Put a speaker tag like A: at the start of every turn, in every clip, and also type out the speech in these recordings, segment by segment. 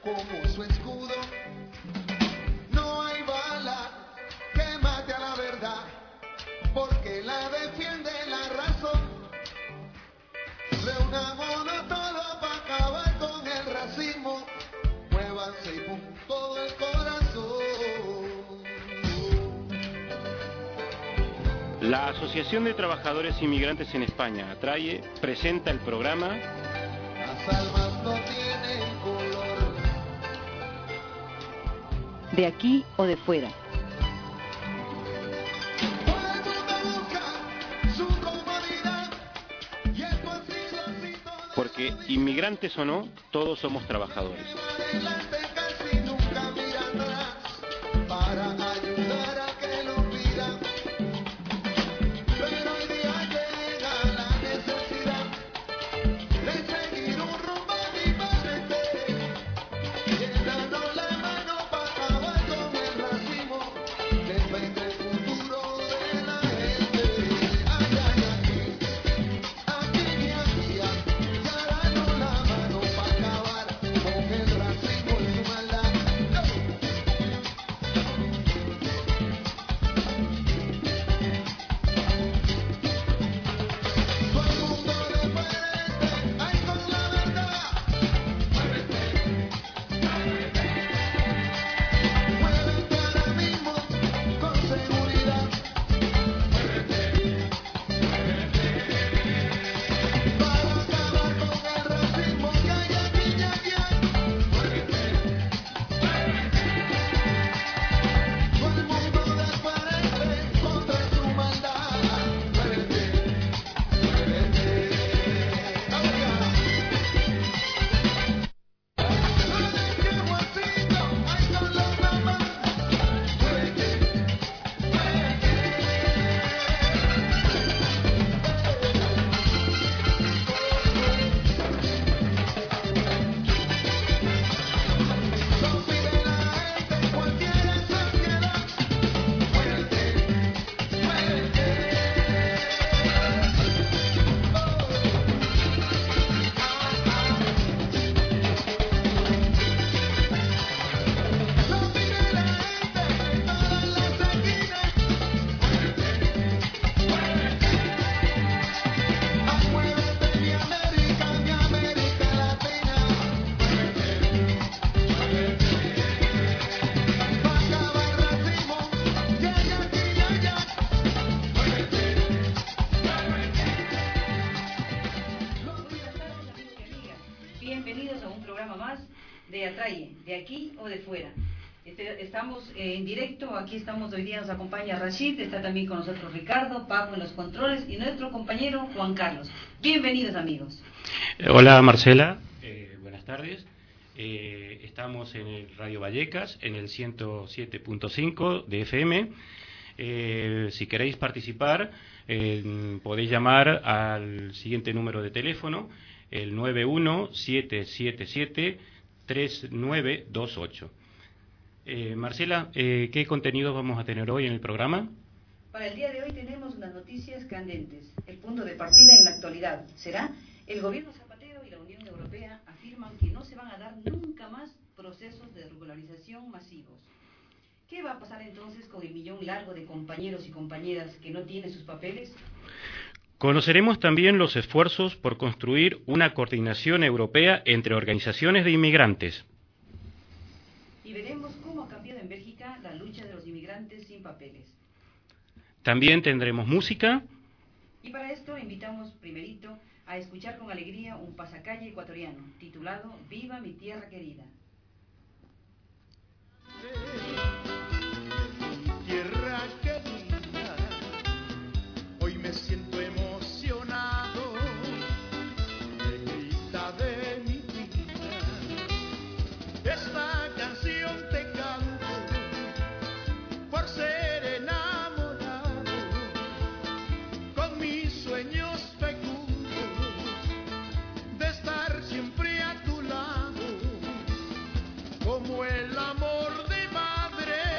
A: como su escudo. No hay bala que mate a la verdad, porque la defiende la razón. Reunámonos todos para acabar con el racismo. Muévanse y pon todo el corazón.
B: La Asociación de Trabajadores Inmigrantes en España, ATRAIE, presenta el programa
A: Las almas no tienen color.
C: De aquí o de fuera.
A: Todo el mundo busca su comodidad y esto ha sido así toda
B: porque, inmigrantes o no, todos somos trabajadores.
A: adelante casi nunca mira atrás para ayudar a que lo pidan. Pero hoy día llega la necesidad de seguir un rumbo diferente, llenando la mano para acabar con el racismo, defender el futuro de la gente. Ay, ay, aquí y aquí, ya dando la mano para acabar con el racismo y su maldad. Todo el mundo de frente, ay, con la verdad. Muévete ahora mismo con seguridad. Para acabar con el racismo que hay aquí y allá. Todo el mundo de frente contra su maldad. Muévete, muévete. No dejemos así, ay, con los demás. Lo pide la gente en cualquier sociedad. Muévete, muévete. Lo pide la gente en todas las esquinas. Muévete, mi América Latina. Pa' acabar el racismo que hay aquí y allá.
D: Buenas tardes, amigos y amigas. Bienvenidos a un programa más de ATRAIE, de aquí o de fuera. Estamos en directo, aquí estamos, hoy día nos acompaña Rashid, está también con nosotros Ricardo, Paco en los controles y nuestro compañero Juan Carlos. Bienvenidos, amigos.
B: Hola Marcela, buenas tardes. Estamos en el Radio Vallecas, en el 107.5 de FM. Si queréis participar, podéis llamar al siguiente número de teléfono, el 917773928. Marcela, ¿qué contenidos vamos a tener hoy en el programa?
D: Para el día de hoy tenemos unas noticias candentes. El punto de partida en la actualidad será: el gobierno Zapatero y la Unión Europea afirman que no se van a dar nunca más procesos de regularización masivos. ¿Qué va a pasar entonces con el millón largo de compañeros y compañeras que no tienen sus papeles?
B: Conoceremos también los esfuerzos por construir una coordinación europea entre organizaciones de inmigrantes.
D: Y veremos cómo ha cambiado en Bélgica la lucha de los inmigrantes sin papeles.
B: También tendremos música.
D: Y para esto invitamos primerito a escuchar con alegría un pasacalle ecuatoriano titulado Viva mi tierra querida.
A: Tierra querida, hoy me siento emocionado, negrita de mi vida. Esta canción te canto por ser enamorado, con mis sueños fecundos de estar siempre a tu lado, como el amor de madre.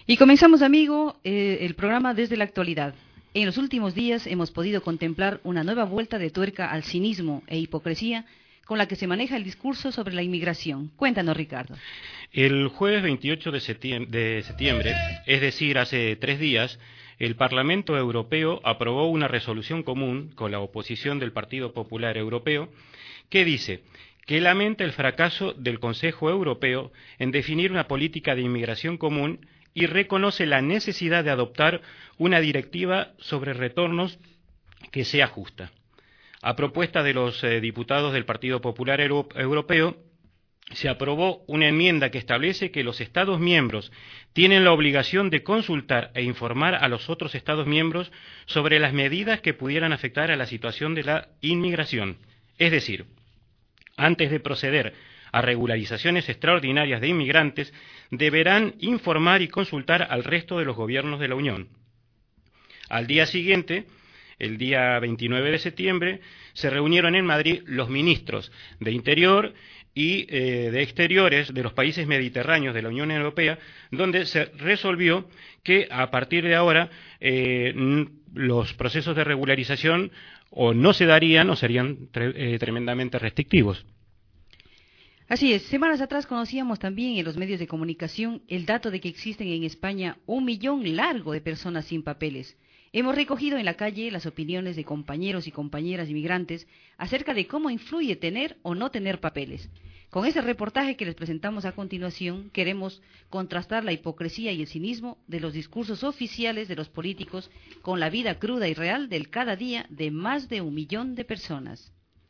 D: Y comenzamos, amigo, el programa desde la actualidad. En los últimos días hemos podido contemplar una nueva vuelta de tuerca al cinismo e hipocresía con la que se maneja el discurso sobre la inmigración. Cuéntanos, Ricardo.
B: El jueves 28 de septiembre, es decir, hace 3 días, el Parlamento Europeo aprobó una resolución común con la oposición del Partido Popular Europeo que dice que lamenta el fracaso del Consejo Europeo en definir una política de inmigración común y reconoce la necesidad de adoptar una directiva sobre retornos que sea justa. A propuesta de los diputados del Partido Popular Europeo, se aprobó una enmienda que establece que los Estados miembros tienen la obligación de consultar e informar a los otros Estados miembros sobre las medidas que pudieran afectar a la situación de la inmigración. Es decir, antes de proceder a regularizaciones extraordinarias de inmigrantes, deberán informar y consultar al resto de los gobiernos de la Unión. Al día siguiente, el día 29 de septiembre, se reunieron en Madrid los ministros de Interior y de Exteriores de los países mediterráneos de la Unión Europea, donde se resolvió que a partir de ahora los procesos de regularización o no se darían o serían tremendamente restrictivos.
D: Así es, semanas atrás conocíamos también en los medios de comunicación el dato de que existen en España 1 millón largo de personas sin papeles. Hemos recogido en la calle las opiniones de compañeros y compañeras inmigrantes acerca de cómo influye tener o no tener papeles. Con ese reportaje que les presentamos a continuación, queremos contrastar la hipocresía y el cinismo de los discursos oficiales de los políticos con la vida cruda y real del cada día de más de 1 millón de personas.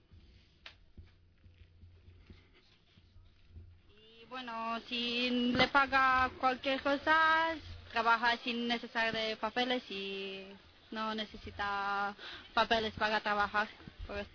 E: Bueno, si le paga cualquier cosa, trabaja sin necesidad de papeles y no necesita papeles para trabajar. Pues.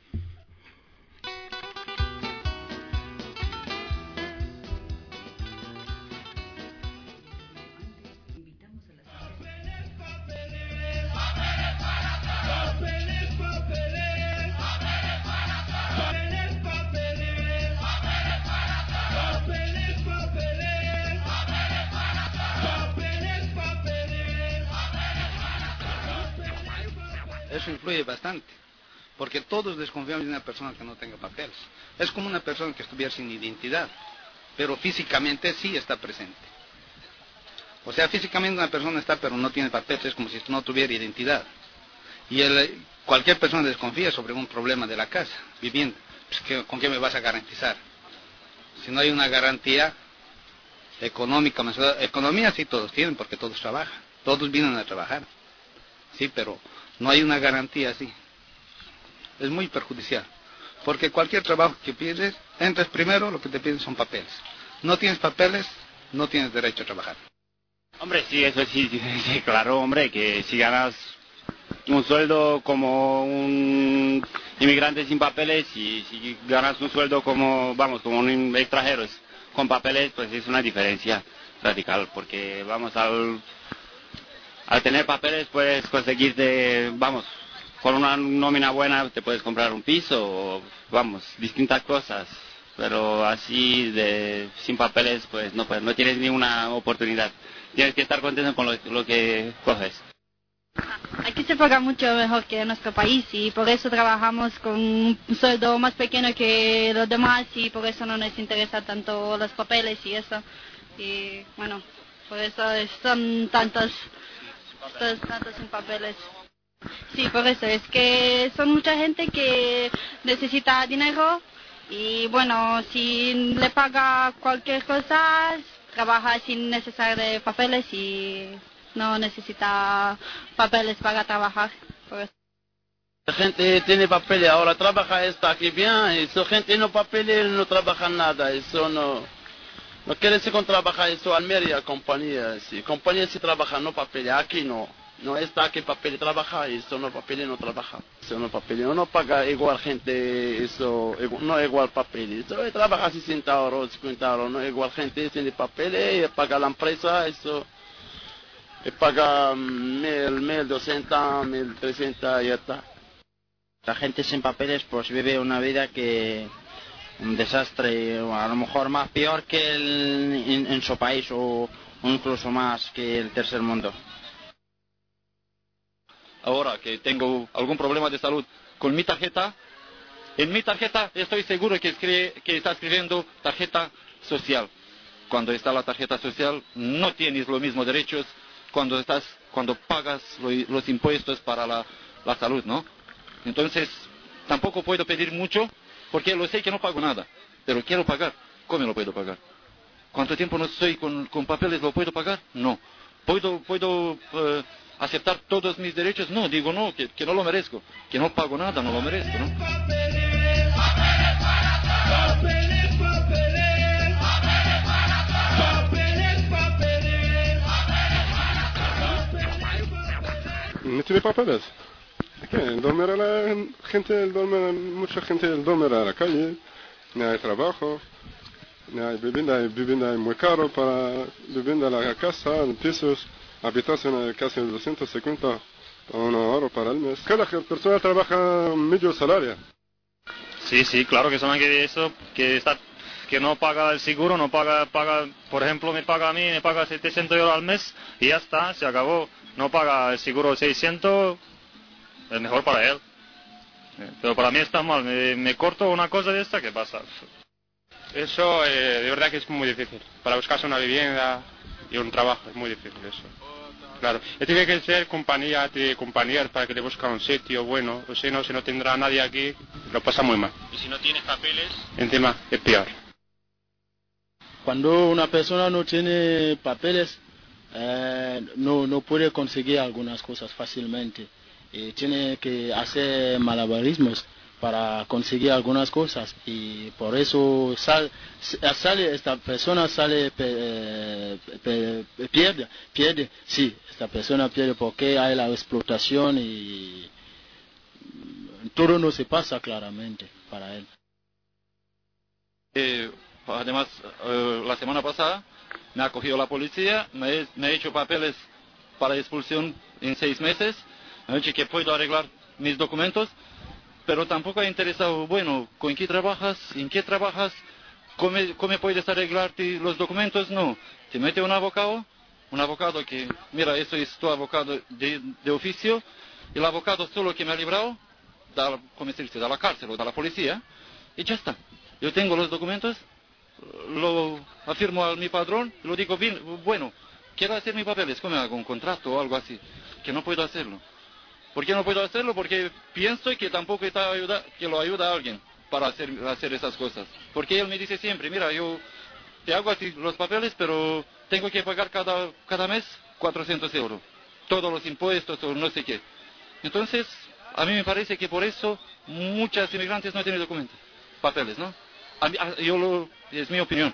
F: Eso influye bastante, porque todos desconfiamos de una persona que no tenga papeles. Es como una persona que estuviera sin identidad, pero físicamente sí está presente. O sea, físicamente una persona está, pero no tiene papeles, es como si no tuviera identidad. Y cualquier persona desconfía sobre un problema de la casa, vivienda. Pues, ¿con qué me vas a garantizar? Si no hay una garantía económica, economía sí todos tienen, porque todos trabajan, todos vienen a trabajar. Sí, pero no hay una garantía así. Es muy perjudicial. Porque cualquier trabajo que pides, entras primero, lo que te piden son papeles. No tienes papeles, no tienes derecho a trabajar.
G: Hombre, sí, eso sí, claro, hombre, que si ganas un sueldo como un inmigrante sin papeles y si ganas un sueldo como un extranjero con papeles, pues es una diferencia radical, porque al tener papeles puedes conseguirte, con una nómina buena te puedes comprar un piso, o, distintas cosas. Pero así, sin papeles, pues no tienes ni una oportunidad. Tienes que estar contento con lo que coges.
E: Aquí se paga mucho mejor que en nuestro país y por eso trabajamos con un sueldo más pequeño que los demás y por eso no nos interesa tanto los papeles y eso. Y bueno, por eso son tantos sin papeles. Sí, por eso es que son mucha gente que necesita dinero y bueno, si le paga cualquier cosa, trabaja sin necesidad de papeles y no necesita papeles para trabajar. Pues.
H: La gente tiene papeles, ahora trabaja, está aquí bien, esa gente no papeles, no trabaja nada, eso no quiere decir con trabajar, eso Almería, compañía sí trabaja, no papeles, aquí no está aquí papeles, trabaja, eso no papeles, no trabaja, eso no papeles, no paga igual gente, eso no igual papeles, eso trabaja 60 euros, 50 euros, no igual gente tiene papeles, paga la empresa, eso paga 1.200, 1.300 y ya está.
I: La gente sin papeles pues vive una vida que un desastre, a lo mejor más peor que en su país o incluso más que el tercer mundo.
J: Ahora que tengo algún problema de salud con mi tarjeta, en mi tarjeta estoy seguro que está escribiendo tarjeta social. Cuando está la tarjeta social no tienes los mismos derechos cuando pagas los impuestos para la salud, ¿no? Entonces tampoco puedo pedir mucho porque lo sé que no pago nada, pero quiero pagar. ¿Cómo lo puedo pagar? ¿Cuánto tiempo no estoy con papeles? ¿Lo puedo pagar? No. ¿Puedo aceptar todos mis derechos? No, digo no, que no lo merezco, que no pago nada, no lo merezco, ¿no?
K: No tiene papeles. Mucha gente duerme a la calle, no hay trabajo, no hay vivienda muy caro para vivienda en la casa, en pisos, habitación casi 250 € para el mes. Cada persona trabaja medio salario.
L: Sí, claro que son aquí de eso, que no paga el seguro, no paga, por ejemplo, me paga 700 € al mes y ya está, se acabó. No paga el seguro 600, es mejor para él. Pero para mí está mal, me corto una cosa de esta, ¿qué pasa?
M: Eso de verdad que es muy difícil. Para buscarse una vivienda y un trabajo es muy difícil eso. Claro, tiene que ser compañías para que te busquen un sitio bueno, o si no tendrá nadie aquí, lo pasa muy mal.
L: Y si no tienes papeles,
M: encima es peor.
H: Cuando una persona no tiene papeles, no puede conseguir algunas cosas fácilmente. Tiene que hacer malabarismos para conseguir algunas cosas y por eso esta persona pierde, sí, esta persona pierde porque hay la explotación y todo no se pasa claramente para él.
J: Además, la semana pasada me ha cogido la policía, me ha hecho papeles para expulsión en 6 meses, me ha dicho que puedo arreglar mis documentos, pero tampoco ha interesado, bueno, ¿con qué trabajas? ¿En qué trabajas? ¿Cómo puedes arreglarte los documentos? No, te mete un abogado que, mira, esto es tu abogado de oficio, y el abogado solo que me ha librado, de la cárcel o de la policía, y ya está. Yo tengo los documentos, lo afirmo a mi padrón, lo digo bien, bueno, quiero hacer mis papeles, ¿cómo hago un contrato o algo así? Que no puedo hacerlo. ¿Por qué no puedo hacerlo? Porque pienso que tampoco que lo ayuda a alguien para hacer esas cosas. Porque él me dice siempre, mira, yo te hago así los papeles, pero tengo que pagar cada mes 400 €. Todos los impuestos o no sé qué. Entonces, a mí me parece que por eso muchas inmigrantes no tienen documentos, papeles, ¿no? Es mi opinión.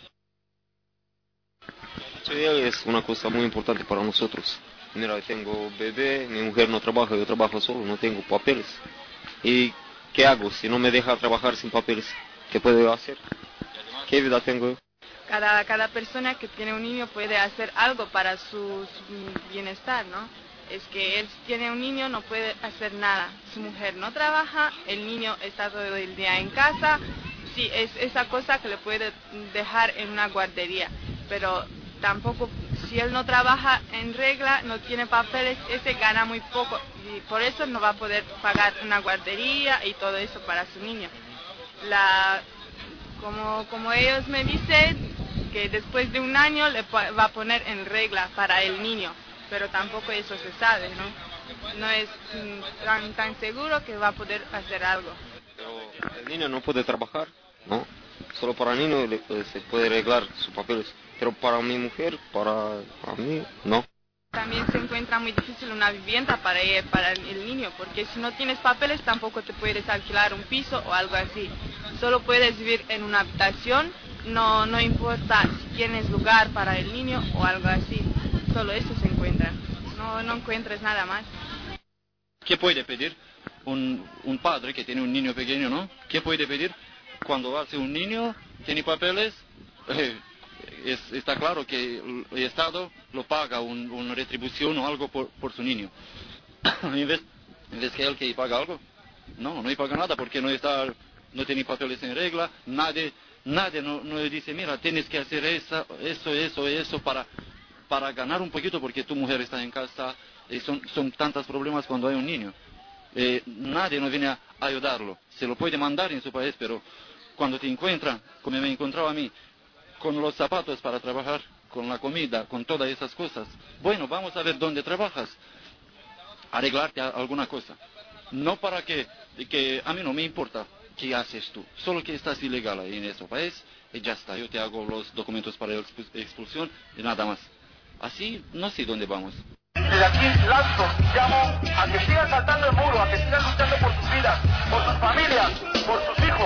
N: Sí, es una cosa muy importante para nosotros. Mira, tengo bebé, mi mujer no trabaja, yo trabajo solo, no tengo papeles. ¿Y qué hago si no me deja trabajar sin papeles? ¿Qué puedo hacer? ¿Qué vida tengo?
O: Cada persona que tiene un niño puede hacer algo para su bienestar, ¿no? Es que él tiene un niño, no puede hacer nada. Su mujer no trabaja, el niño está todo el día en casa. Sí, es esa cosa que le puede dejar en una guardería, pero tampoco, si él no trabaja en regla, no tiene papeles, ese gana muy poco y por eso no va a poder pagar una guardería y todo eso para su niño. Como ellos me dicen, que después de un año le va a poner en regla para el niño, pero tampoco eso se sabe, ¿no? No es tan seguro que va a poder hacer algo.
N: Pero el niño no puede trabajar, ¿no? Solo para el niño se puede arreglar sus papeles. Pero para mi mujer, para mí, no.
O: También se encuentra muy difícil una vivienda para el niño, porque si no tienes papeles tampoco te puedes alquilar un piso o algo así. Solo puedes vivir en una habitación, no importa si tienes lugar para el niño o algo así. Solo eso se encuentra, no encuentras nada más.
J: ¿Qué puede pedir un padre que tiene un niño pequeño, no? ¿Qué puede pedir cuando hace un niño, tiene papeles? Está claro que el Estado lo paga una retribución o algo por su niño. en vez que él que paga algo, no paga nada porque no tiene papeles en regla, nadie no le dice, mira, tienes que hacer eso para para ganar un poquito porque tu mujer está en casa, son tantos problemas cuando hay un niño. Nadie nos viene a ayudarlo, se lo puede mandar en su país, pero cuando te encuentran, como me encontraba a mí, con los zapatos para trabajar, con la comida, con todas esas cosas, bueno, vamos a ver dónde trabajas, arreglarte alguna cosa. No para que a mí no me importa qué haces tú, solo que estás ilegal ahí en ese país y ya está, yo te hago los documentos para la expulsión y nada más. Así no sé dónde vamos.
P: Desde aquí lanzo y llamo a que sigan saltando el muro, a que sigan luchando por sus vidas, por sus familias, por sus hijos.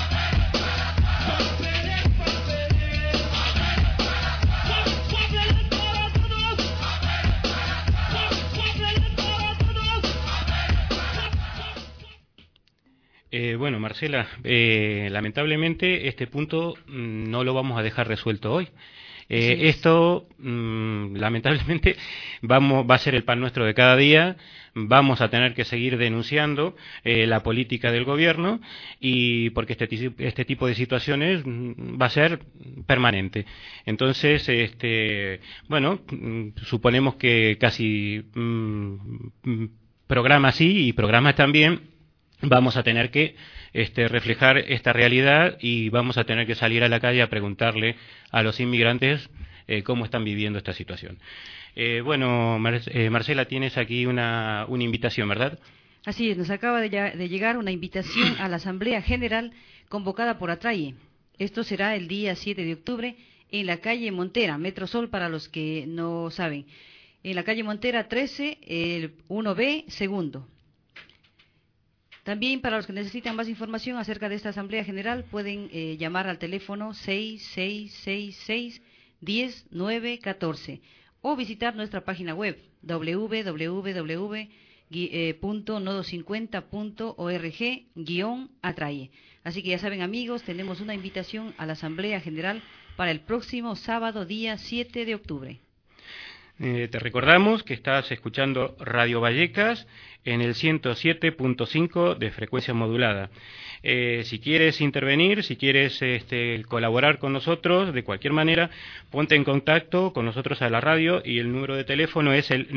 B: Bueno, Marcela, lamentablemente este punto no lo vamos a dejar resuelto hoy. Esto, lamentablemente, va a ser el pan nuestro de cada día. Vamos a tener que seguir denunciando la política del gobierno y porque este tipo de situaciones va a ser permanente. Entonces, bueno, suponemos que casi programas sí y programas también vamos a tener que reflejar esta realidad y vamos a tener que salir a la calle a preguntarle a los inmigrantes cómo están viviendo esta situación. Bueno, Marcela, tienes aquí una invitación, ¿verdad?
Q: Así es, nos acaba de llegar una invitación a la Asamblea General convocada por Atraye. Esto será el día 7 de octubre en la calle Montera, Metro Sol para los que no saben. En la calle Montera 13, el 1B, segundo. También para los que necesitan más información acerca de esta Asamblea General pueden llamar al teléfono 6666-10-914 o visitar nuestra página web www.nodo50.org/Atraye. Así que ya saben, amigos, tenemos una invitación a la Asamblea General para el próximo sábado, día 7 de octubre.
B: Te recordamos que estás escuchando Radio Vallecas en el 107.5 de frecuencia modulada. Si quieres intervenir, si quieres colaborar con nosotros, de cualquier manera, ponte en contacto con nosotros a la radio y el número de teléfono es el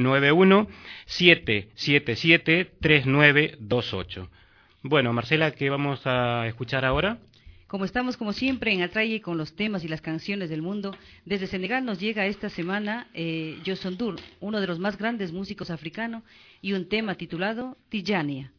B: 91-777-3928. Bueno, Marcela, ¿qué vamos a escuchar ahora?
Q: Como estamos, como siempre, en Atraye con los temas y las canciones del mundo, desde Senegal nos llega esta semana Youssou N'Dour, uno de los más grandes músicos africanos, y un tema titulado Tijania.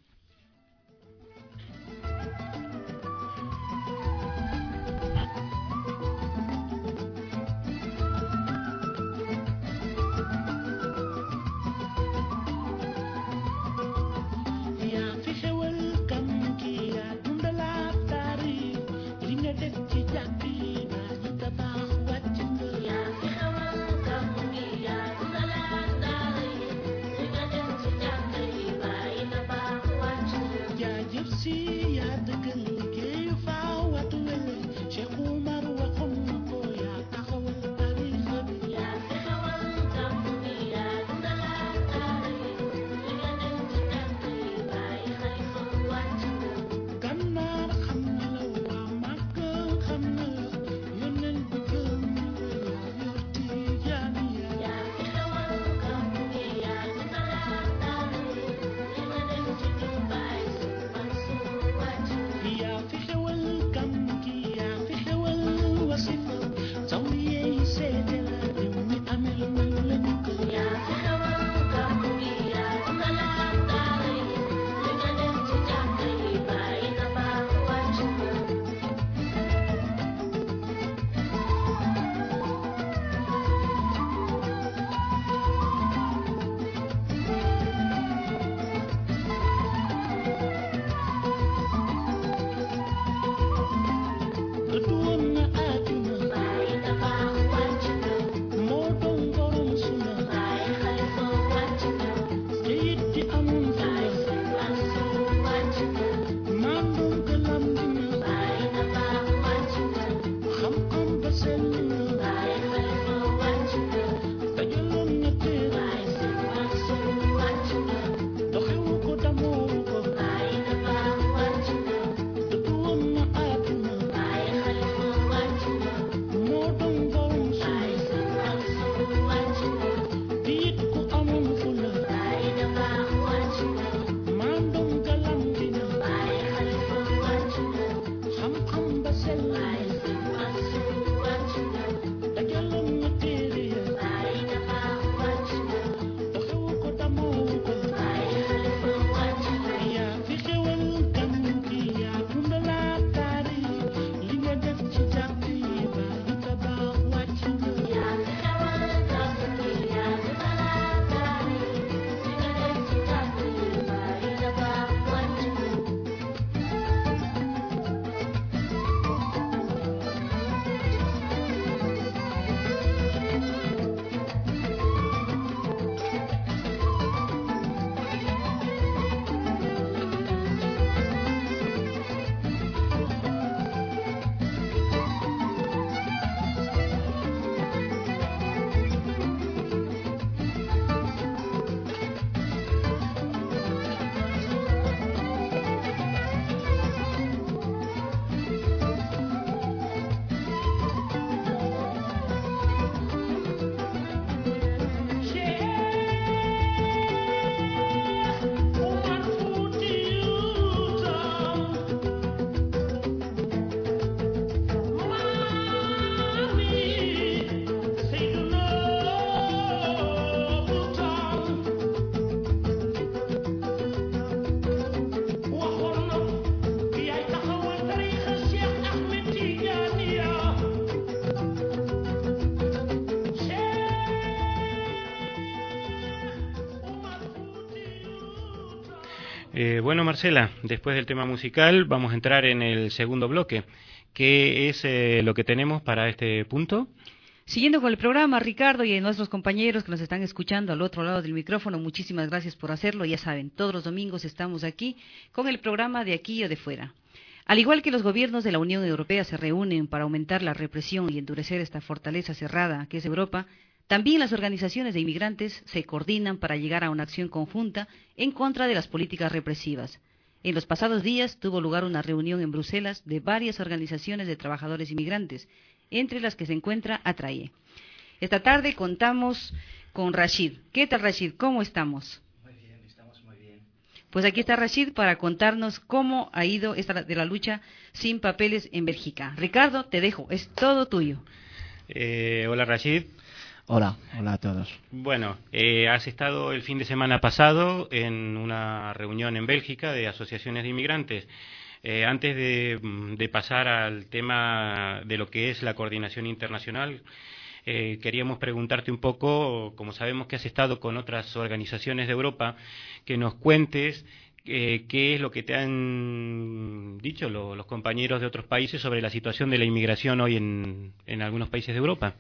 B: Bueno, Marcela, después del tema musical vamos a entrar en el segundo bloque. ¿Qué es lo que tenemos para este punto?
Q: Siguiendo con el programa, Ricardo y a nuestros compañeros que nos están escuchando al otro lado del micrófono, muchísimas gracias por hacerlo. Ya saben, todos los domingos estamos aquí con el programa De Aquí o de Fuera. Al igual que los gobiernos de la Unión Europea se reúnen para aumentar la represión y endurecer esta fortaleza cerrada que es Europa, también las organizaciones de inmigrantes se coordinan para llegar a una acción conjunta en contra de las políticas represivas. En los pasados días tuvo lugar una reunión en Bruselas de varias organizaciones de trabajadores inmigrantes, entre las que se encuentra Atraye. Esta tarde contamos con Rashid. ¿Qué tal, Rashid? ¿Cómo estamos?
R: Muy bien, estamos muy bien.
Q: Pues aquí está Rashid para contarnos cómo ha ido esta de la lucha sin papeles en Bélgica. Ricardo, te dejo, es todo tuyo.
B: Hola, Rashid.
R: Hola a todos.
B: Bueno, has estado el fin de semana pasado en una reunión en Bélgica de asociaciones de inmigrantes. Antes de pasar al tema de lo que es la coordinación internacional, queríamos preguntarte un poco, como sabemos que has estado con otras organizaciones de Europa, que nos cuentes qué es lo que te han dicho los compañeros de otros países sobre la situación de la inmigración hoy en algunos países de Europa.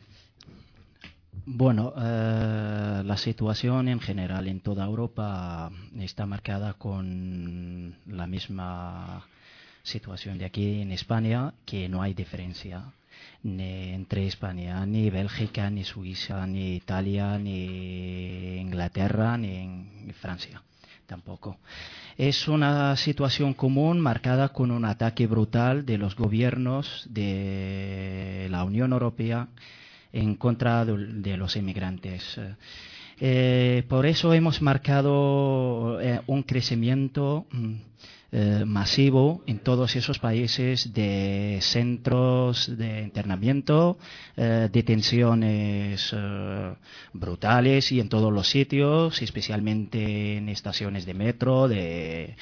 R: Bueno, la situación en general en toda Europa está marcada con la misma situación de aquí en España, que no hay diferencia ni entre España, ni Bélgica, ni Suiza, ni Italia, ni Inglaterra, ni en Francia tampoco. Es una situación común marcada con un ataque brutal de los gobiernos de la Unión Europea en contra de los inmigrantes. Por eso hemos marcado un crecimiento masivo en todos esos países de centros de internamiento, detenciones brutales y en todos los sitios, especialmente en estaciones de metro, de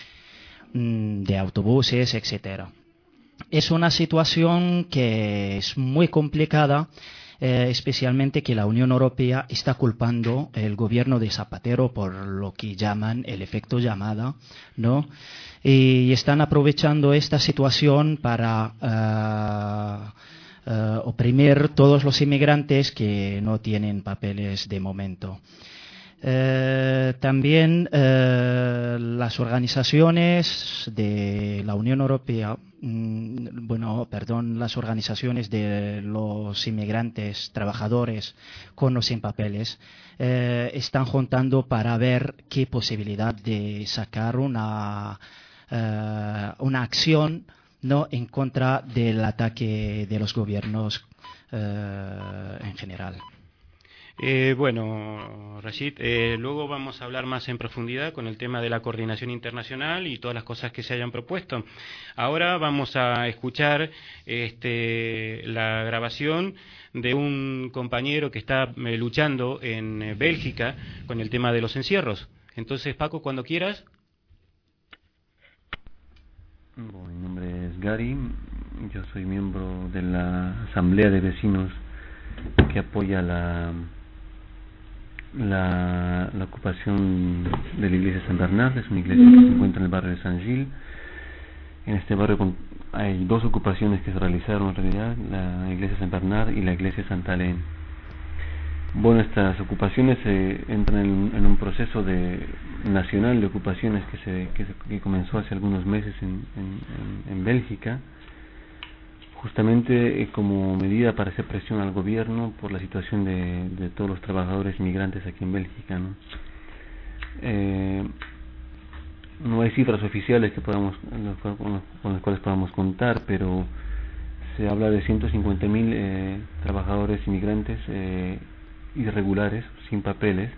R: autobuses, etcétera. Es una situación que es muy complicada, especialmente que la Unión Europea está culpando el gobierno de Zapatero por lo que llaman el efecto llamada, ¿no? Y están aprovechando esta situación para oprimir todos los inmigrantes que no tienen papeles de momento. También las organizaciones de la Unión Europea, las organizaciones de los inmigrantes, trabajadores con o sin papeles, están juntando para ver qué posibilidad de sacar una acción, ¿no?, en contra del ataque de los gobiernos en general.
B: Bueno, Rashid, luego vamos a hablar más en profundidad con el tema de la coordinación internacional y todas las cosas que se hayan propuesto. Ahora vamos a escuchar la grabación de un compañero que está luchando en Bélgica con el tema de los encierros. Entonces, Paco, cuando quieras.
S: Bueno, mi nombre es Gary, yo soy miembro de la Asamblea de Vecinos que apoya la ocupación de la iglesia de San Bernard. Es una iglesia que se encuentra en el barrio de Saint-Gilles. En este barrio hay dos ocupaciones que se realizaron en realidad, la iglesia de San Bernard y la iglesia de Santa Helene. Bueno, estas ocupaciones entran en un proceso nacional de ocupaciones que comenzó hace algunos meses en Bélgica, justamente como medida para hacer presión al gobierno por la situación de todos los trabajadores inmigrantes aquí en Bélgica, ¿no? No hay cifras oficiales con las cuales podamos contar, pero se habla de 150.000 trabajadores inmigrantes irregulares, sin papeles,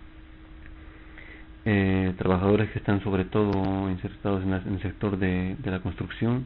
S: trabajadores que están sobre todo insertados en el sector de la construcción.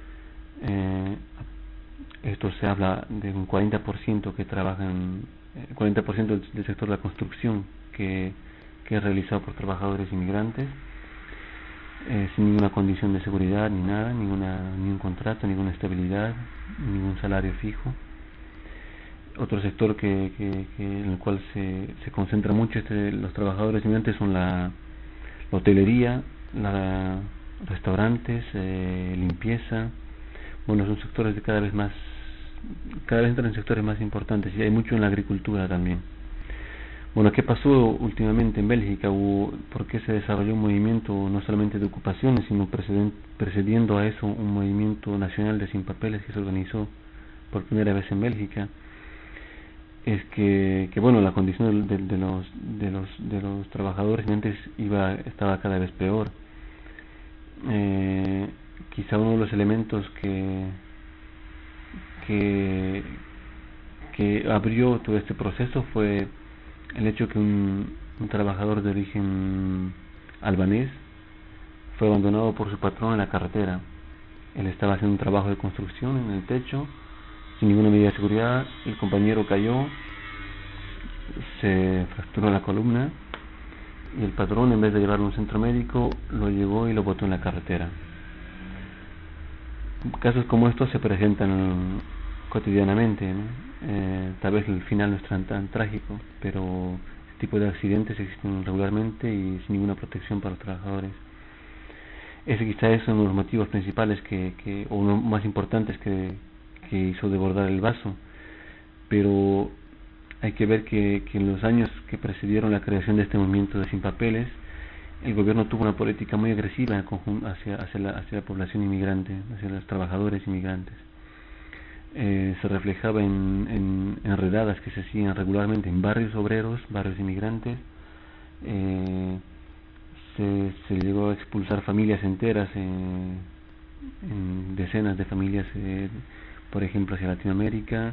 S: Esto se habla de un 40% que trabajan, 40% del sector de la construcción que es realizado por trabajadores inmigrantes, sin ninguna condición de seguridad ni nada, ningún contrato, ninguna estabilidad, ningún salario fijo. Otro sector en el cual se concentra mucho los trabajadores inmigrantes son la hotelería, restaurantes, limpieza. Bueno, son sectores de cada vez entran en sectores más importantes, y hay mucho en la agricultura también. Bueno, ¿qué pasó últimamente en Bélgica? ¿Por qué se desarrolló un movimiento no solamente de ocupaciones, sino precediendo a eso un movimiento nacional de sin papeles que se organizó por primera vez en Bélgica? Es que bueno, la condición de los trabajadores antes estaba cada vez peor. Quizá uno de los elementos que abrió todo este proceso fue el hecho que un trabajador de origen albanés fue abandonado por su patrón en la carretera. Él estaba haciendo un trabajo de construcción en el techo sin ninguna medida de seguridad. El compañero cayó, se fracturó la columna, y el patrón, en vez de llevarlo a un centro médico, lo llevó y lo botó en la carretera. Casos como estos se presentan cotidianamente, ¿no? Tal vez el final no es tan trágico, pero este tipo de accidentes existen regularmente y sin ninguna protección para los trabajadores. Ese quizá es uno de los motivos principales o uno de los más importantes que hizo desbordar el vaso, pero hay que ver que en los años que precedieron la creación de este movimiento de sin papeles, el gobierno tuvo una política muy agresiva hacia la población inmigrante, hacia los trabajadores inmigrantes. Se reflejaba en redadas que se hacían regularmente en barrios obreros, barrios inmigrantes. Se llegó a expulsar familias enteras, en decenas de familias, por ejemplo, hacia Latinoamérica.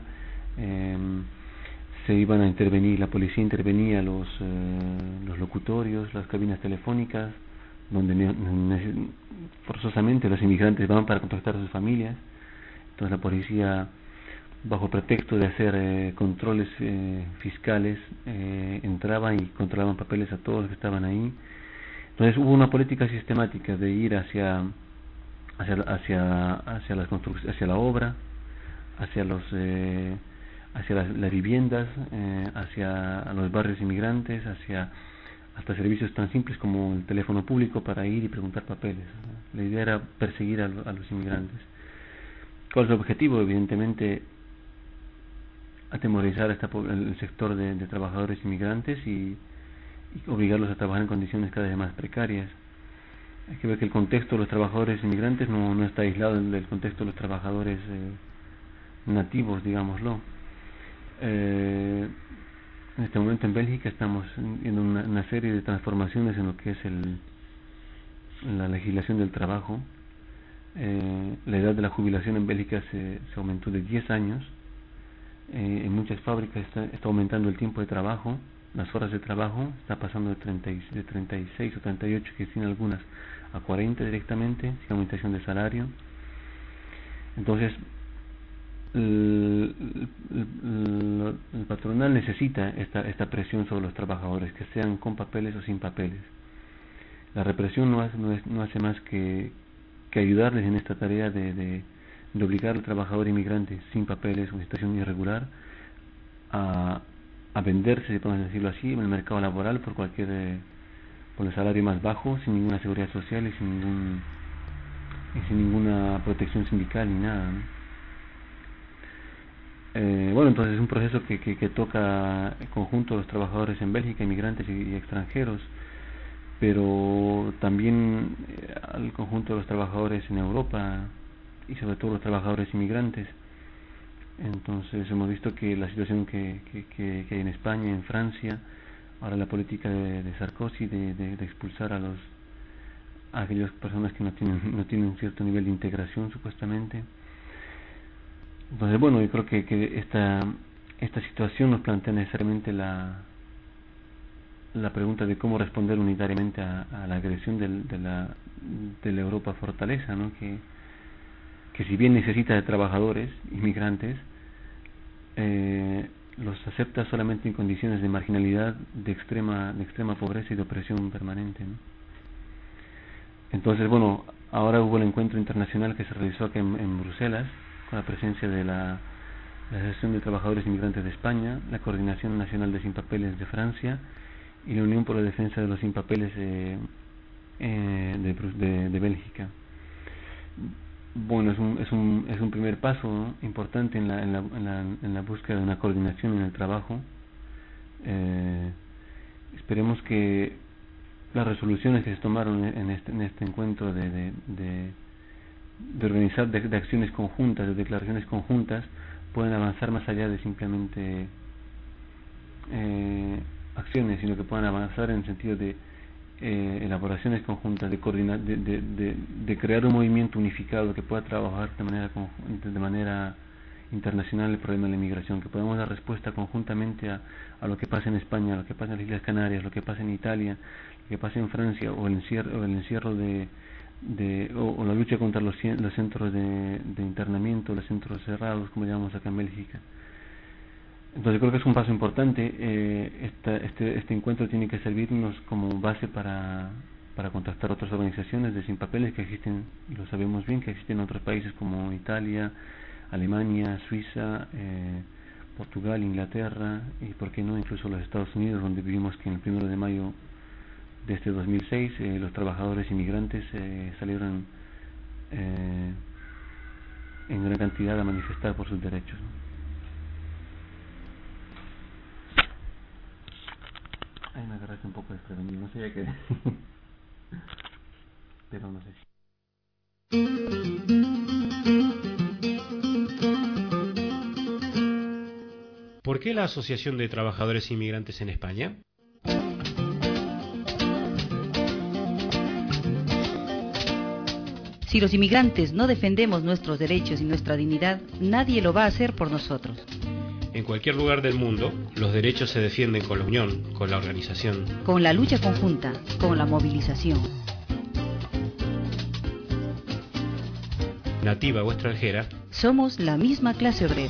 S: Se iban a intervenir, la policía intervenía los locutorios, las cabinas telefónicas, donde forzosamente los inmigrantes van para contactar a sus familias. Entonces la policía, bajo pretexto de hacer controles fiscales, entraba y controlaban papeles a todos los que estaban ahí. Entonces hubo una política sistemática de ir hacia la obra, hacia las viviendas, hacia los barrios inmigrantes, hasta servicios tan simples como el teléfono público para ir y preguntar papeles. La idea era perseguir a los inmigrantes. ¿Cuál es el objetivo? Evidentemente, atemorizar el sector de trabajadores inmigrantes y obligarlos a trabajar en condiciones cada vez más precarias. Hay que ver que el contexto de los trabajadores inmigrantes no está aislado del contexto de los trabajadores nativos, digámoslo. En este momento en Bélgica estamos viendo una serie de transformaciones en lo que es la legislación del trabajo. La edad de la jubilación en Bélgica se aumentó de 10 años. En muchas fábricas está aumentando el tiempo de trabajo, las horas de trabajo, está pasando de 36 o 38, que tienen algunas, a 40 directamente, sin aumentación de salario. Entonces, el patronal necesita esta presión sobre los trabajadores, que sean con papeles o sin papeles. La represión no hace más que ayudarles en esta tarea de obligar al trabajador inmigrante sin papeles o en situación irregular a venderse, si podemos decirlo así, en el mercado laboral por el salario más bajo, sin ninguna seguridad social y sin ninguna protección sindical ni nada, ¿no? Bueno, entonces es un proceso que toca el conjunto de los trabajadores en Bélgica, inmigrantes y extranjeros, pero también al conjunto de los trabajadores en Europa y sobre todo los trabajadores inmigrantes. Entonces hemos visto que la situación que hay en España, en Francia, ahora la política de Sarkozy de expulsar a aquellas personas que no tienen un cierto nivel de integración supuestamente. Entonces bueno, yo creo que esta situación nos plantea necesariamente la pregunta de cómo responder unitariamente a la agresión de la Europa fortaleza, ¿no? Que si bien necesita de trabajadores inmigrantes, los acepta solamente en condiciones de marginalidad, de extrema pobreza y de opresión permanente, ¿no? Entonces bueno, ahora hubo el encuentro internacional que se realizó aquí en Bruselas, con la presencia de la Asociación de Trabajadores Inmigrantes de España, la Coordinación Nacional de Sin Papeles de Francia y la Unión por la Defensa de los Sin Papeles de Bélgica. Bueno, es un primer paso, ¿no?, importante en la búsqueda de una coordinación en el trabajo. Esperemos que las resoluciones que se tomaron en este encuentro de organizar de acciones conjuntas, de declaraciones conjuntas, pueden avanzar más allá de simplemente acciones, sino que puedan avanzar en el sentido de elaboraciones conjuntas, de coordinar, de crear un movimiento unificado que pueda trabajar de manera internacional el problema de la inmigración, que podamos dar respuesta conjuntamente a lo que pasa en España, a lo que pasa en las Islas Canarias, lo que pasa en Italia, lo que pasa en Francia, o el encierro o la lucha contra los centros de internamiento, los centros cerrados, como llamamos acá en Bélgica. Entonces creo que es un paso importante. Este encuentro tiene que servirnos como base para contactar otras organizaciones de sin papeles que existen, lo sabemos bien, que existen en otros países como Italia, Alemania, Suiza, Portugal, Inglaterra y, por qué no, incluso los Estados Unidos, donde vivimos que en el 1 de mayo de este 2006 los trabajadores inmigrantes salieron en gran cantidad a manifestar por sus derechos, ¿no? Ahí me agarraste un poco desprevenido, no sabía qué pero no sé si.
B: ¿Por qué la Asociación de Trabajadores Inmigrantes en España?
Q: Si los inmigrantes no defendemos nuestros derechos y nuestra dignidad, nadie lo va a hacer por nosotros.
B: En cualquier lugar del mundo, los derechos se defienden con la unión, con la organización,
Q: con la lucha conjunta, con la movilización.
B: Nativa o extranjera,
Q: somos la misma clase obrera.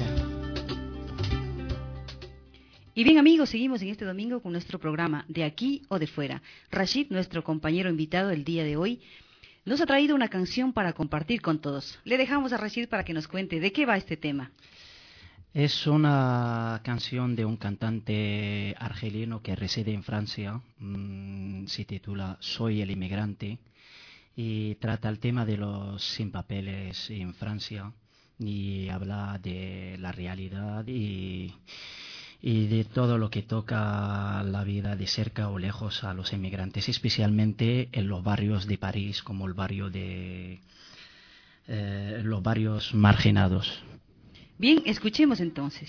Q: Y bien, amigos, seguimos en este domingo con nuestro programa De Aquí o de Fuera. Rashid, nuestro compañero invitado el día de hoy, nos ha traído una canción para compartir con todos. Le dejamos a Rashid para que nos cuente de qué va este tema.
R: Es una canción de un cantante argelino que reside en Francia. Se titula Soy el inmigrante y trata el tema de los sin papeles en Francia y habla de la realidad y de todo lo que toca la vida de cerca o lejos a los inmigrantes, especialmente en los barrios de París, como el barrio de los barrios marginados.
Q: Bien, escuchemos entonces.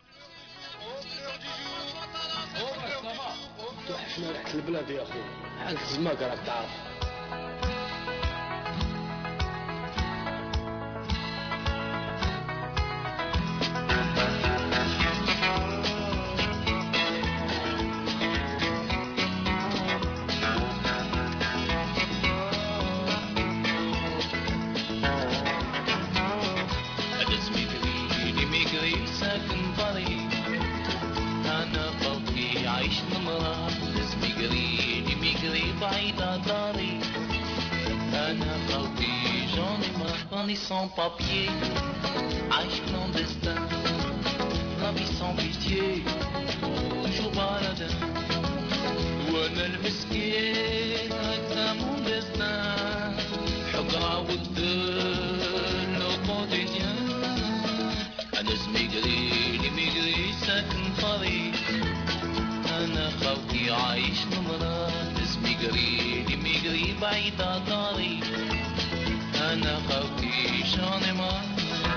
T: Sans papier, âge clandestin, la vie sans pitié, toujours baladin. وانا المسكين هكذا mon destin, حقرا والذل quotidien. انا ميغري ساكن طريق، انا خوتي عايش نمرة. ميغري بعيد طريق، أنا خوتي j'en ai marre.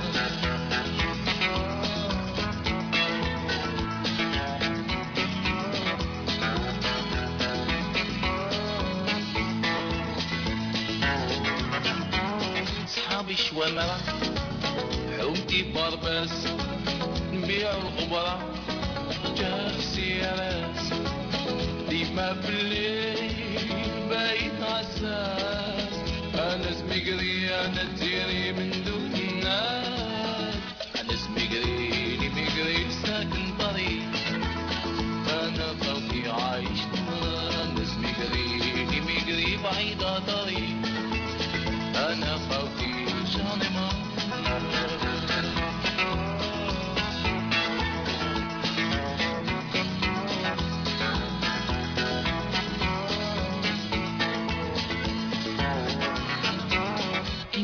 T: صحابي شوامرة، حومتي برباس، نبيع الغبرة، جاه سيارات، ديما بالليل بايت عساس. أنا ميغري أنا تيري من دون الناس. أنا ميغري ساكن طريق، أنا خوفي عايش نمرة. أنا ميغري بعيد طريق، أنا خوفي j'en ai marre.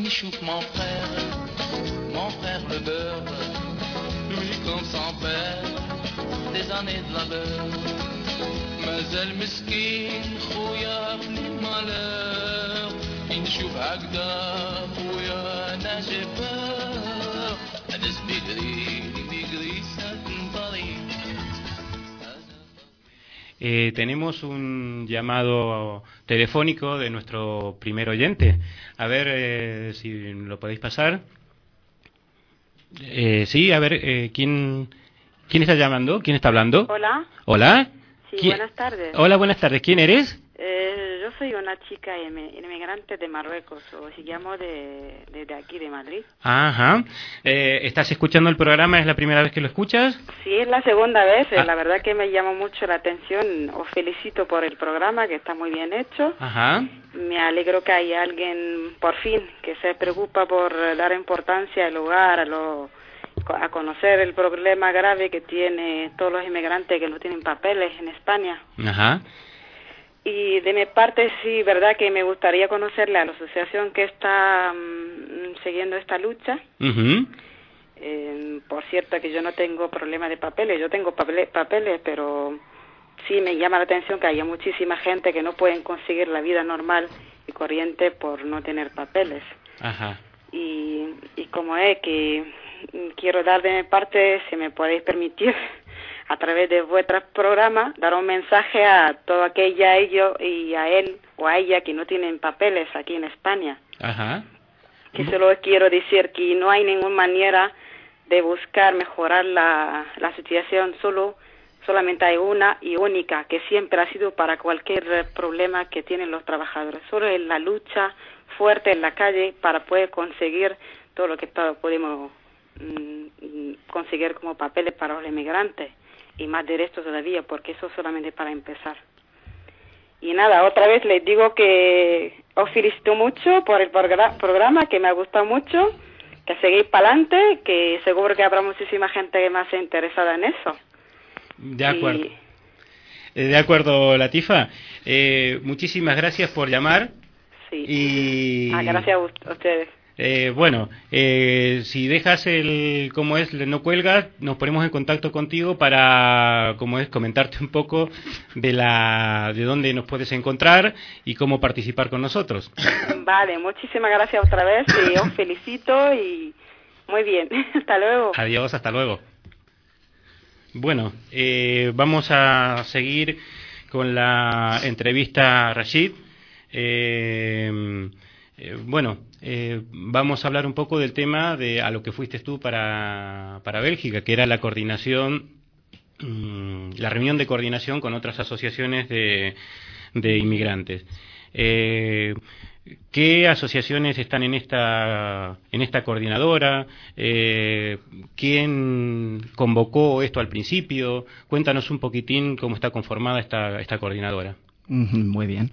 T: نشوف mon frère le beurre, lui comme son père, des années de labeur. مازال مسكين خويا في المالور، نشوف هكذا خويا انا جبار، انس بيجري ساتنطري.
B: Tenemos un llamado telefónico de nuestro primer oyente. A ver si lo podéis pasar. Sí, a ver, ¿quién está llamando? ¿Quién está hablando?
U: Hola.
B: Hola.
U: Sí, buenas tardes.
B: Hola, buenas tardes. ¿Quién eres?
U: Yo soy una chica inmigrante de Marruecos, os llamo desde aquí, de Madrid.
B: Ajá. ¿Estás escuchando el programa? ¿Es la primera vez que lo escuchas?
U: Sí, es la segunda vez. La verdad que me llama mucho la atención. Os felicito por el programa, que está muy bien hecho.
B: Ajá.
U: Me alegro que haya alguien, por fin, que se preocupa por dar importancia al hogar, a conocer el problema grave que tiene todos los inmigrantes que no tienen papeles en España.
B: Ajá.
U: Y de mi parte, sí, verdad que me gustaría conocerle a la asociación que está siguiendo esta lucha. Por cierto, que yo no tengo problema de papeles, yo tengo papeles, pero sí me llama la atención que haya muchísima gente que no pueden conseguir la vida normal y corriente por no tener papeles.
B: Ajá.
U: Y como es que quiero dar de mi parte, si me podéis permitir, a través de vuestro programa, dar un mensaje a todo aquella ellos y a él o a ella que no tienen papeles aquí en España.
B: Ajá.
U: Que solo quiero decir que no hay ninguna manera de buscar mejorar la situación, solamente hay una y única, que siempre ha sido para cualquier problema que tienen los trabajadores. Solo es la lucha fuerte en la calle para poder conseguir todo lo que podemos conseguir como papeles para los inmigrantes. Y más derechos todavía, porque eso solamente para empezar. Y nada, otra vez les digo que os felicito mucho por el programa, que me ha gustado mucho, que seguís para adelante, que seguro que habrá muchísima gente que más se interesada en eso.
B: De acuerdo. De acuerdo, Latifa. Muchísimas gracias por llamar.
U: Sí.
B: Y...
U: gracias a ustedes.
B: Bueno, si dejas no cuelgas, nos ponemos en contacto contigo para, comentarte un poco de dónde nos puedes encontrar y cómo participar con nosotros.
U: Vale, muchísimas gracias otra vez y os felicito y muy bien. Hasta luego.
B: Adiós, hasta luego. Bueno, vamos a seguir con la entrevista a Rashid. Vamos a hablar un poco del tema a lo que fuiste tú para Bélgica, que era la coordinación, la reunión de coordinación con otras asociaciones de inmigrantes. ¿Qué asociaciones están en esta coordinadora? ¿Quién convocó esto al principio? Cuéntanos un poquitín cómo está conformada esta coordinadora.
R: Muy bien.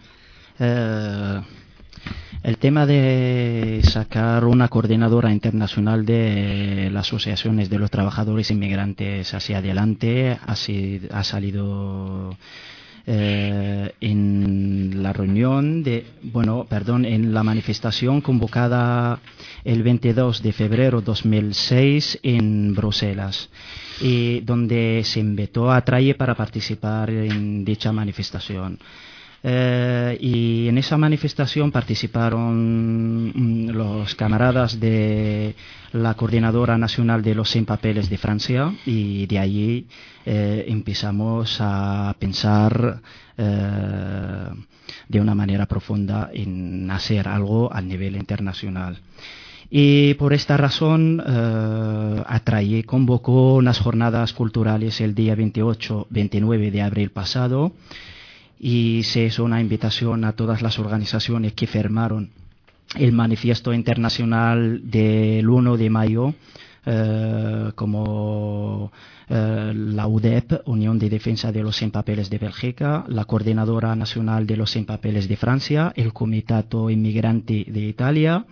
R: El tema de sacar una coordinadora internacional de las asociaciones de los trabajadores inmigrantes hacia adelante ha salido en la reunión en la manifestación convocada el 22 de febrero de 2006 en Bruselas, y donde se invitó a Traye para participar en dicha manifestación. Y en esa manifestación participaron los camaradas de la Coordinadora Nacional de los Sin Papeles de Francia, y de allí empezamos a pensar de una manera profunda en hacer algo a nivel internacional. Y por esta razón, Atraye convocó unas jornadas culturales el día 28-29 de abril pasado, y se hizo una invitación a todas las organizaciones que firmaron el manifiesto internacional del 1 de mayo, como la UDEP, Unión de Defensa de los Sin Papeles de Bélgica, la Coordinadora Nacional de los Sin Papeles de Francia, el Comitato Inmigrante de Italia,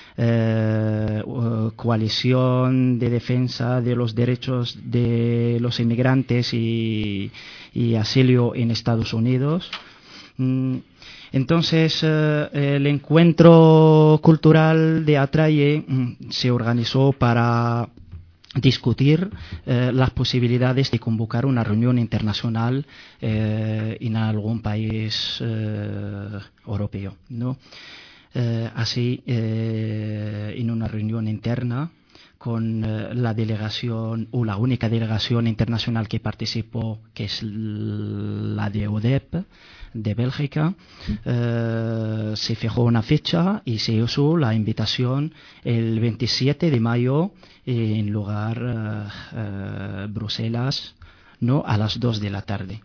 R: Coalición de Defensa de los Derechos de los Inmigrantes y Asilo en Estados Unidos, Entonces, el encuentro cultural de Atraye se organizó para discutir las posibilidades de convocar una reunión internacional en algún país europeo, ¿no? Así, en una reunión interna con la delegación, o la única delegación internacional que participó, que es la de UDEP, de Bélgica, se fijó una fecha y se hizo la invitación el 27 de mayo en lugar Bruselas, ¿no?, a las 2 de la tarde.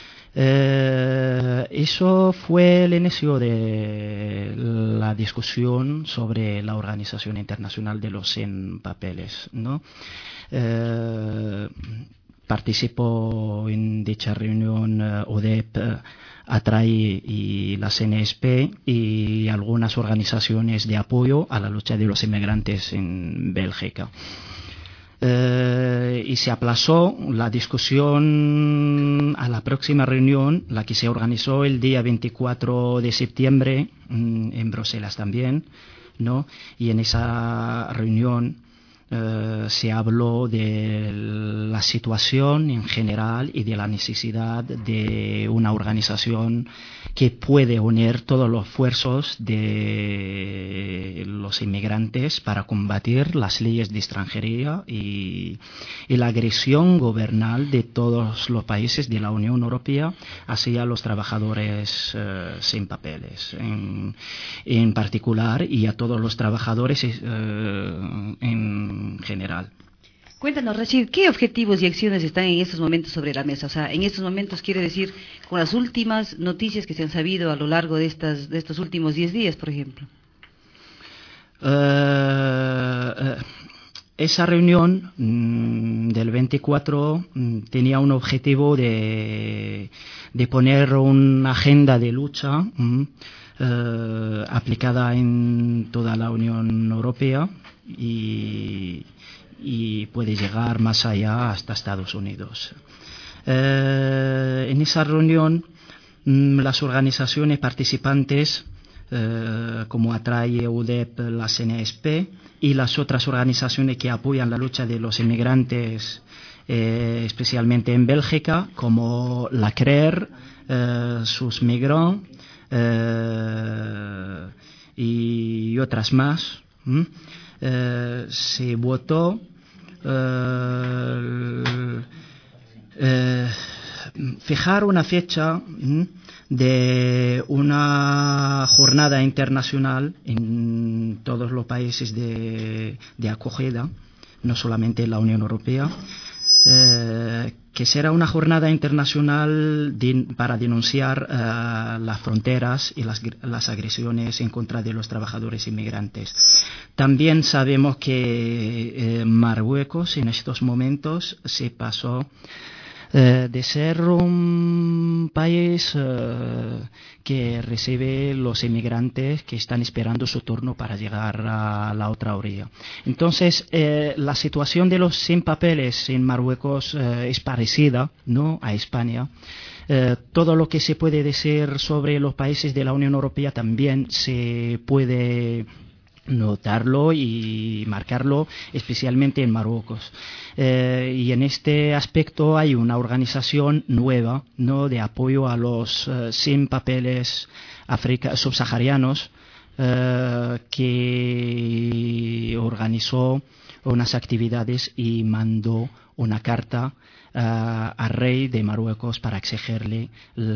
R: Eso fue el inicio de la discusión sobre la Organización Internacional de los Sin Papeles, ¿no? Participó en dicha reunión UDEP, Atraye y la CNSP y algunas organizaciones de apoyo a la lucha de los inmigrantes en Bélgica. Y se aplazó la discusión a la próxima reunión, la que se organizó el día 24 de septiembre en Bruselas también, ¿no? Y en esa reunión se habló de la situación en general y de la necesidad de una organización que puede unir todos los esfuerzos de los inmigrantes para combatir las leyes de extranjería y la agresión gubernamental de todos los países de la Unión Europea hacia los trabajadores sin papeles en particular, y a todos los trabajadores en general.
Q: Cuéntanos, Rashid, ¿qué objetivos y acciones están en estos momentos sobre la mesa? O sea, en estos momentos quiere decir con las últimas noticias que se han sabido a lo largo de estos últimos 10 días, por ejemplo.
R: Esa reunión del 24 tenía un objetivo de poner una agenda de lucha aplicada en toda la Unión Europea y puede llegar más allá hasta Estados Unidos. En esa reunión, las organizaciones participantes, como Atraye, UDEP, la CNSP y las otras organizaciones que apoyan la lucha de los inmigrantes, especialmente en Bélgica, como la CREER, Sus Migrants y otras más, se votó fijar una fecha de una jornada internacional en todos los países de acogida, no solamente en la Unión Europea, que será una jornada internacional para denunciar las fronteras y las agresiones en contra de los trabajadores inmigrantes. También sabemos que Marruecos en estos momentos se pasó de ser un país que recibe los inmigrantes que están esperando su turno para llegar a la otra orilla. Entonces, la situación de los sin papeles en Marruecos es parecida, ¿no?, a España. Todo lo que se puede decir sobre los países de la Unión Europea también se puede notarlo y marcarlo, especialmente en Marruecos. Y en este aspecto hay una organización nueva, ¿no?, de apoyo a los sin papeles subsaharianos, que organizó unas actividades y mandó una carta al rey de Marruecos para exigirle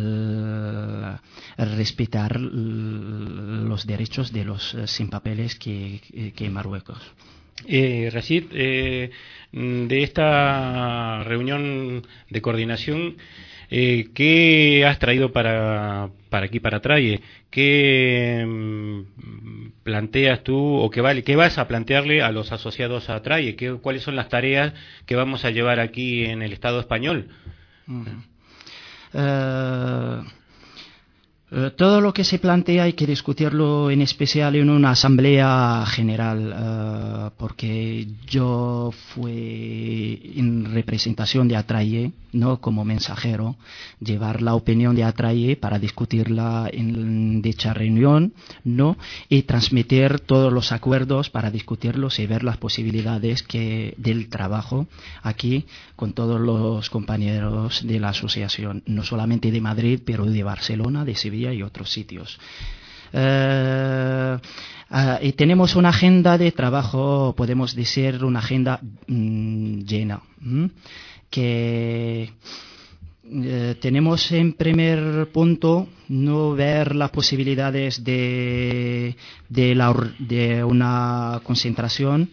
R: respetar los derechos de los sin papeles que en Marruecos.
B: Rashid, de esta reunión de coordinación, ¿qué has traído para aquí, para Atraye? ¿Qué planteas tú o qué vas a plantearle a los asociados a Atraye? ¿Cuáles son las tareas que vamos a llevar aquí en el Estado español?
R: Todo lo que se plantea hay que discutirlo en especial en una asamblea general, porque yo fui en representación de Atraye, no como mensajero, llevar la opinión de Atraye para discutirla en dicha reunión, no, y transmitir todos los acuerdos para discutirlos y ver las posibilidades del trabajo aquí con todos los compañeros de la asociación, no solamente de Madrid, pero de Barcelona, de Sevilla y otros sitios. Y tenemos una agenda de trabajo, podemos decir una agenda llena, que tenemos en primer punto no ver las posibilidades de una concentración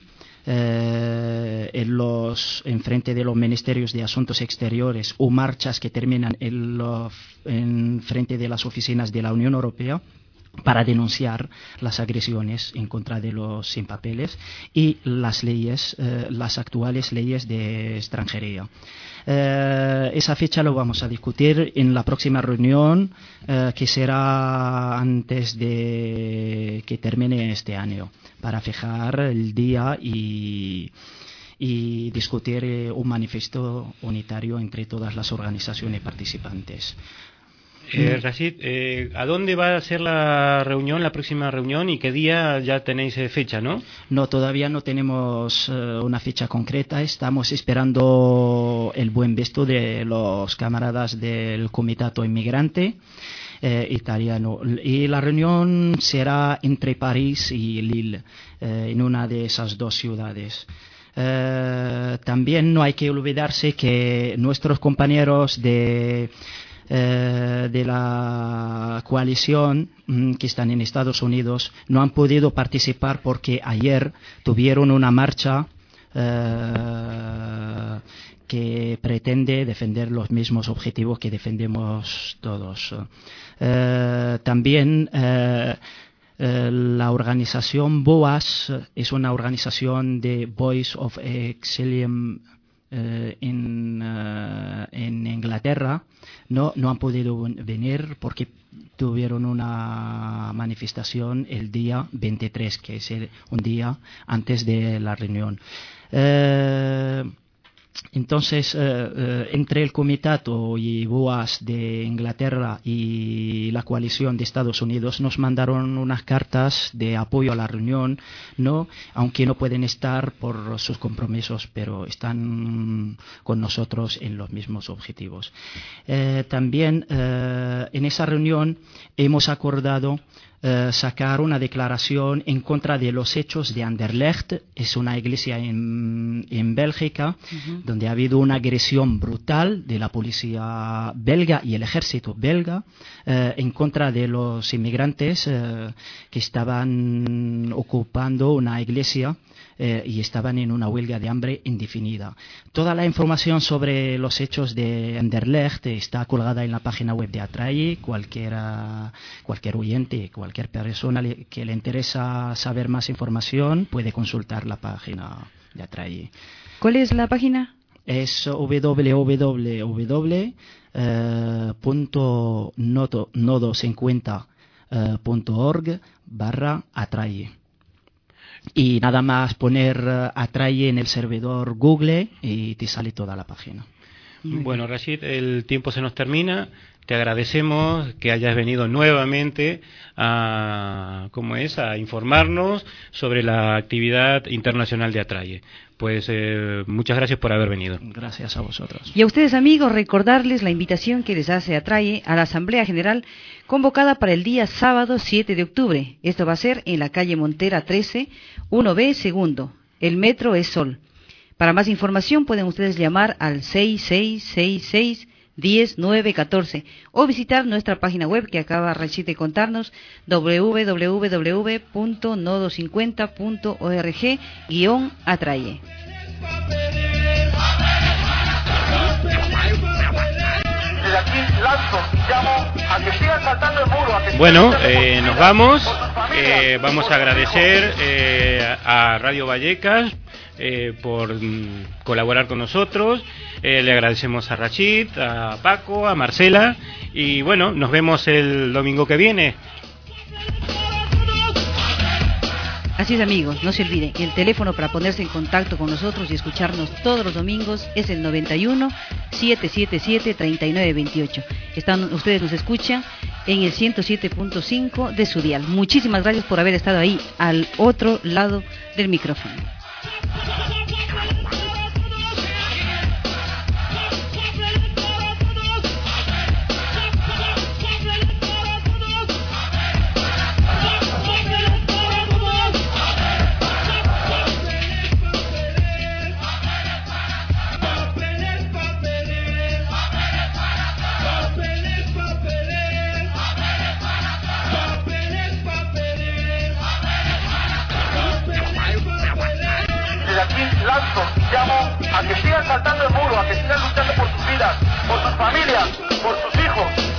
R: en frente de los ministerios de Asuntos Exteriores o marchas que terminan en frente de las oficinas de la Unión Europea para denunciar las agresiones en contra de los sin papeles y las actuales leyes de extranjería. Esa fecha lo vamos a discutir en la próxima reunión que será antes de que termine este año, para fijar el día y discutir un manifiesto unitario entre todas las organizaciones participantes.
B: Rashid, ¿a dónde va a ser la próxima reunión y qué día ya tenéis fecha, no?
R: No, todavía no tenemos una fecha concreta. Estamos esperando el buen visto de los camaradas del Comitato Inmigrante italiano. Y la reunión será entre París y Lille, en una de esas dos ciudades. También no hay que olvidarse que nuestros compañeros de la coalición que están en Estados Unidos no han podido participar porque ayer tuvieron una marcha que pretende defender los mismos objetivos que defendemos todos. También la organización BOAS es una organización de Voice of Exilium en Inglaterra. No han podido venir porque tuvieron una manifestación el día 23, que es un día antes de la reunión. Entonces, entre el Comitato y BOAS de Inglaterra y la coalición de Estados Unidos nos mandaron unas cartas de apoyo a la reunión, aunque no pueden estar por sus compromisos, pero están con nosotros en los mismos objetivos. También en esa reunión hemos acordado sacar una declaración en contra de los hechos de Anderlecht. Es una iglesia en Bélgica, donde ha habido una agresión brutal de la policía belga y el ejército belga en contra de los inmigrantes que estaban ocupando una iglesia y estaban en una huelga de hambre indefinida. Toda la información sobre los hechos de Anderlecht está colgada en la página web de Atraye. Cualquier oyente, cualquier persona que le interesa saber más información puede consultar la página de Atraye.
Q: ¿Cuál es la página?
R: Es www.nodos50.org/Atraye. Y nada más poner Atraye en el servidor Google y te sale toda la página.
B: Bueno, Rashid, el tiempo se nos termina. Te agradecemos que hayas venido nuevamente a informarnos sobre la actividad internacional de Atraye. Pues muchas gracias por haber venido.
R: Gracias a vosotros.
Q: Y a ustedes, amigos, recordarles la invitación que les hace Atraye a la Asamblea General convocada para el día sábado 7 de octubre. Esto va a ser en la calle Montera 13, 1B, segundo. El metro es Sol. Para más información pueden ustedes llamar al 6666-10914 o visitar nuestra página web que acaba Rashid de contarnos, www.nodo50.org/Atraye.
P: Desde aquí lanzo, llamo a que sigan saltando el muro.
B: Bueno, nos vamos. Vamos a agradecer a Radio Vallecas por colaborar con nosotros. Le agradecemos a Rachid, a Paco, a Marcela, y bueno, nos vemos el domingo que viene.
Q: Así es, amigos, no se olviden, el teléfono para ponerse en contacto con nosotros y escucharnos todos los domingos es el 91-777-3928. Ustedes nos escuchan en el 107.5 de su dial. Muchísimas gracias por haber estado ahí, al otro lado del micrófono.
P: Llamo a que sigan saltando el muro, a que sigan luchando por sus vidas, por sus familias, por sus hijos.